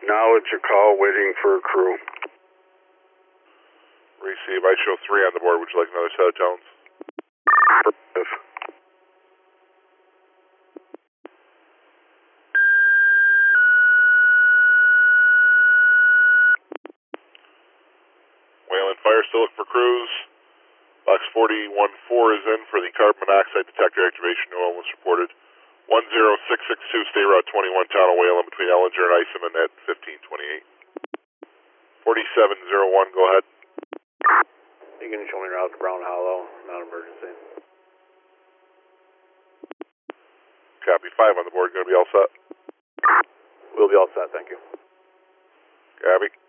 Now it's a call waiting for a crew. Receive. I show 3 on the board. Would you like another set of tones? Affirmative. Wayland Fire, still looking for crews. Box 4014 is in for the carbon monoxide detector activation. No one was reported. 10662, State Route 21, Town of Wayland, between Ellinger and Iseman at 1528. 4701, go ahead. You can show me route to Brown Hollow, not emergency. Copy. 5 on the board, going to be all set. We'll be all set, thank you. Copy.